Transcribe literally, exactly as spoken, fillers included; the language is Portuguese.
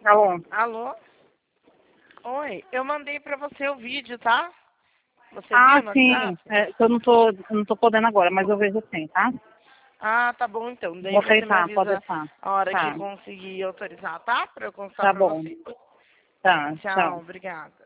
Alô? Alô? Oi, eu mandei pra você o vídeo, tá? Você Ah, viu no sim. WhatsApp? É, eu não tô, eu não tô podendo agora, mas eu vejo sim, tá? Ah, tá bom então. Daí Vou você me aceitar, pode avisa deixar. a hora que Tá, conseguir autorizar, tá? Pra eu contar tá pra bom. você. Tá, Tchau, tchau. obrigada.